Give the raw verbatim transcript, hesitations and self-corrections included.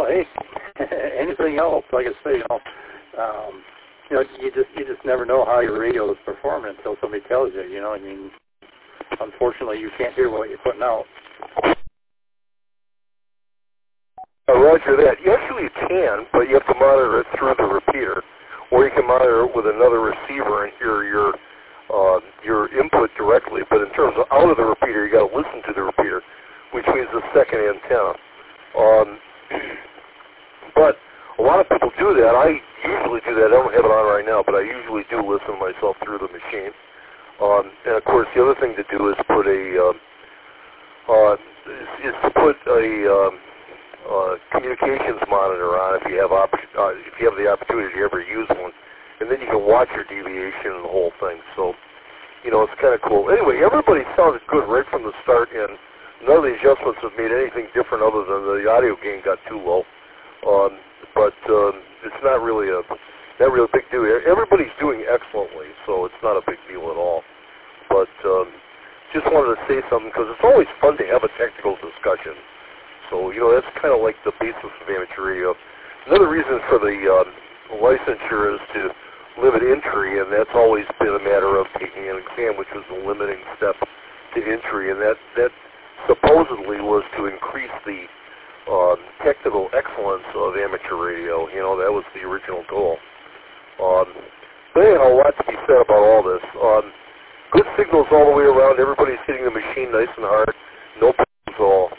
well, hey, anything else? Like I say, you know, um, you know, you just you just never know how your radio is performing until somebody tells you. You know, I mean, unfortunately, you can't hear what you're putting out. Uh, roger that. You actually can, but you have to monitor it through the repeater, or you can monitor it with another receiver and hear your uh, your input directly. But in terms of out of the repeater, you got to listen to the repeater, which means the second antenna. Um, but a lot of people do that. I usually do that. I don't have it on right now, but I usually do listen myself through the machine. Um, and of course, the other thing to do is put a uh, uh, is, is to put a um, uh, communications monitor on if you have op- uh, if you have the opportunity to ever use one, and then you can watch your deviation and the whole thing. So, you know, it's kind of cool. Anyway, everybody sounded good right from the start, and none of the adjustments have made anything different other than the audio gain got too low. Um, but um, it's not really a not really a big deal. Everybody's doing excellently, so it's not a big deal at all. But um, just wanted to say something because it's always fun to have a technical discussion. So, you know, that's kind of like the basis of amateur radio. Another reason for the um, licensure is to limit entry, and that's always been a matter of taking an exam, which was the limiting step to entry, and that, that supposedly was to increase the um, technical excellence of amateur radio. You know, that was the original goal. Um, but anyhow, a lot to be said about all this. Um, good signals all the way around. Everybody's hitting the machine nice and hard. No problems at all.